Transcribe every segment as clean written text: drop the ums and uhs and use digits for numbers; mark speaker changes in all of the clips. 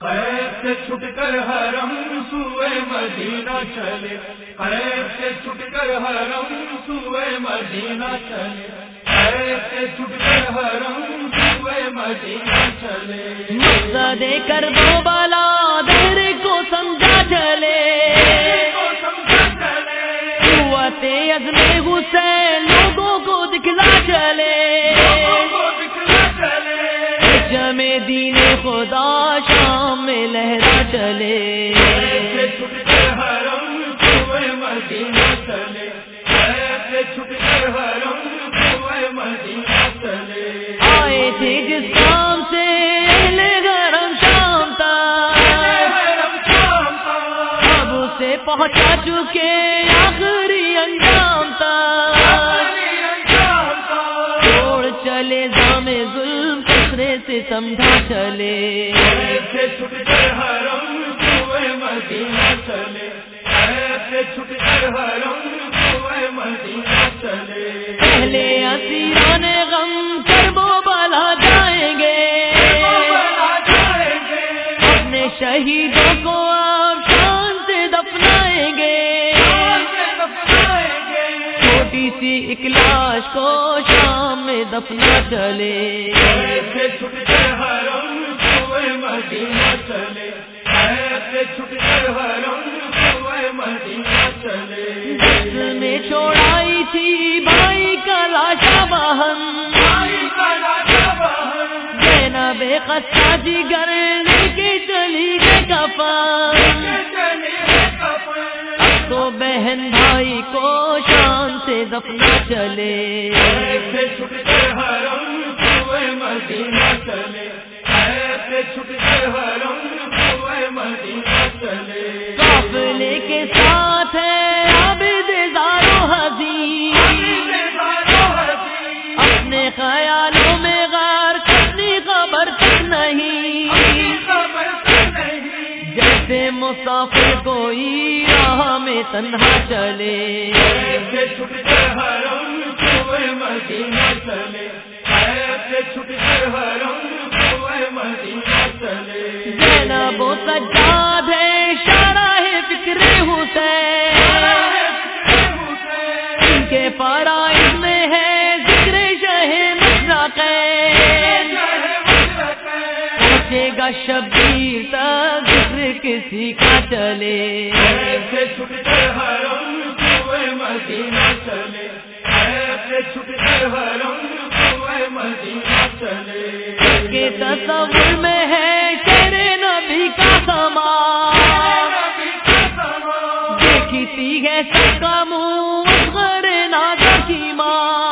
Speaker 1: قید سے چھٹ کر حرم سوئے مدینہ چلے، قید سے چھٹ کر حرم سوئے مدینہ چلے، قید سے چھٹ کر حرم سوئے مدینہ چلے۔
Speaker 2: مقصد کربلا دہر کو سمجھا چلے، قوت عزم حسین لوگوں کو دکھلا چلے، جمع دین خدا شام میں لہرا چلے۔
Speaker 1: ایسے چھٹ کر حرم سوئے مدینہ چلے، ایسے چھٹ کر حرم سوئے مدینہ چلے۔
Speaker 2: آئے تھے جس کام سے اہل حرم شام تک، اب اسے پہنچا چکے آخری انجام تک، چھوڑ چلے زام ظلم کثرے سے سمجھا چلے۔
Speaker 1: ایسے چھٹ کر حرم سوئے مدینہ چلے، ایسے چھٹ کر حرم سوئے مدینہ چلے۔
Speaker 2: پہلے اسیران غم کرب و بلا جائیں گے، اپنے شہیدوں کو آپ شان سے دفنائیں گے، چھوٹی سی ایک لاش کو شام میں دفنا چلے۔
Speaker 1: ایسے چھٹ کر حرم سوئے مدینہ چلے، ایسے چھٹ کر حرم سوئے مدینہ چلے۔
Speaker 2: جس میں چھوڑائی تھی بھائی کا لاشا بہن، زینب خستہ جگر لے کے چلی گئے کفن، اب تو بہن بھائی کو شان سے دفنا چلے۔
Speaker 1: ایسے چھٹ کر حرم سوئے مدینہ چلے، ایسے چھٹ کر حرم سوئے مدینہ چلے۔
Speaker 2: قافلے کے ساتھ ہے عابد زارو حزین، اپنے خیالوں میں غرق اپنی خبر تک نہیں، جیسے مسافر کوئی راہ میں تنہا چلے۔
Speaker 1: ایسے چھٹ کر حرم سوئے مدینہ چلے، ایسے چھٹ کر حرم سوئے مدینہ چلے۔
Speaker 2: زینب و سجاد ہے شرح فکر حسین، ان کے فرائض میں ہے ذکر شہ مشرق، پہنچے گا شبیر تک ذکر کسی کا چلے۔
Speaker 1: ایسے چھٹ کر حرم سوئے مدینہ چلے، ایسے چھٹ کر حرم سوئے مدینہ چلے۔
Speaker 2: کے تصور میں ہے شیر نبی کا سما، دیکھتی ہے سب کا منہ اصغر نادا کی ماں،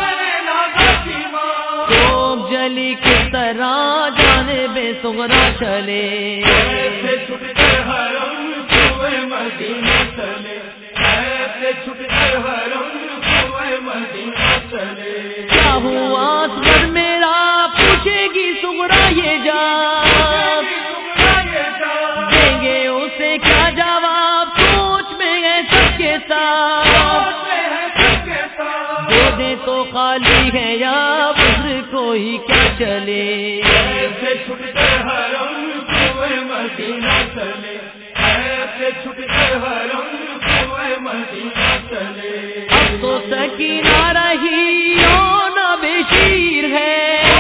Speaker 2: خوب جلی کس طرح جانب صغرا چلے۔
Speaker 1: ایسے چھٹ کر حرم سوئے مدینہ چلے، ایسے چھٹ کر حرم سوئے مدینہ چلے۔
Speaker 2: کیا ہوا اصغر میرا پوچھے گی صغرا یہ جان، دیں گے اسے کیا جواب سوچ میں ہے سب کے ساتھ، دے دیں تو خالی ہے یا بزر کوئی کیا چلے۔
Speaker 1: ایسے چھٹ کر حرم سوئے مدینہ چلے، ایسے چھٹ کر حرم سوئے مدینہ چلے۔
Speaker 2: اب تو سکینہ رہی اور نہ بشیر ہے،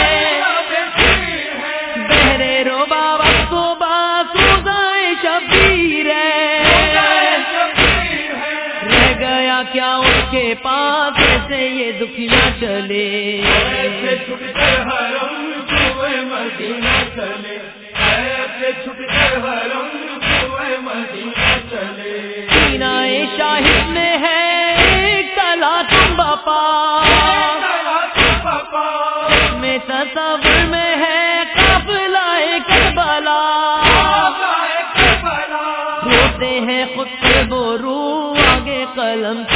Speaker 2: بہرے روبا وقت و باسوزائے شبیر ہے، رہ گیا کیا ان کے پاس ایسے یہ دکھیا چلے۔
Speaker 1: ایسے چھٹ کر حرم سوئے مدینہ چلے، ایسے چھٹ کر حرم سوئے مدینہ چلے۔
Speaker 2: سینہ شاہد میں ہے ایک تلا تم بپا، میں تصور میں ہے قافلہ کربلا، ہوتے ہیں خود سے بورو آگے قلم